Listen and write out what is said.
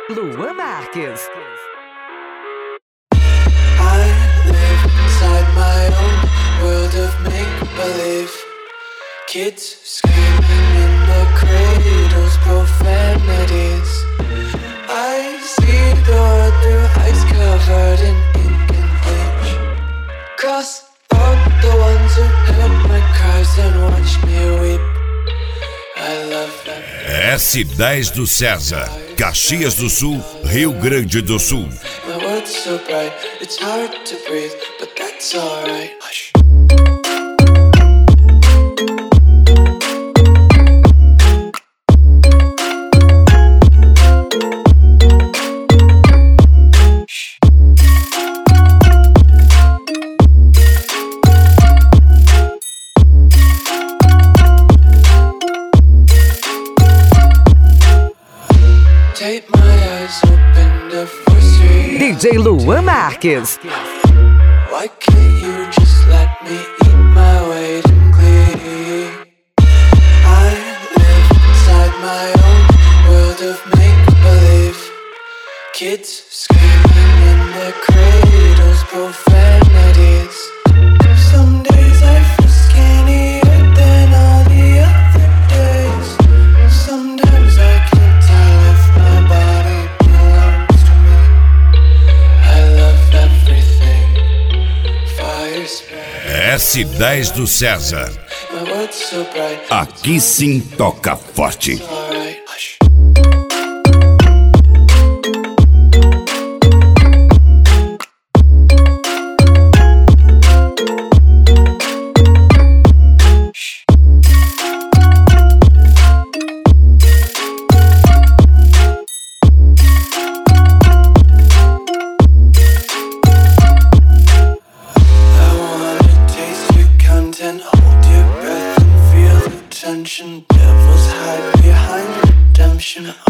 Luan Marques. I live inside my own world of make-believe. Kids screaming in the cradles, profanities. I see the world through ice covered in ink and bleach. Cross out the ones who heard my cries and watch me weep. I love them. S10 do César, Caxias do Sul, Rio Grande do Sul. My world's so bright, it's hard to breathe, but that's alright. Hush. Take my eyes open to force you. DJ Luan Marques. Why can't you just let me eat my weight in glee? I live inside my own world of make-believe. Kids screaming in their cradles, profanities. Some days I feel skinnier than all the other days. Sometimes I can't tell if my body belongs to me. I love everything. Fire spread. S10 do César. My world's so bright. Aqui sim toca forte. It's alright. Hush. Hold your breath and feel the tension. Devils hide behind redemption.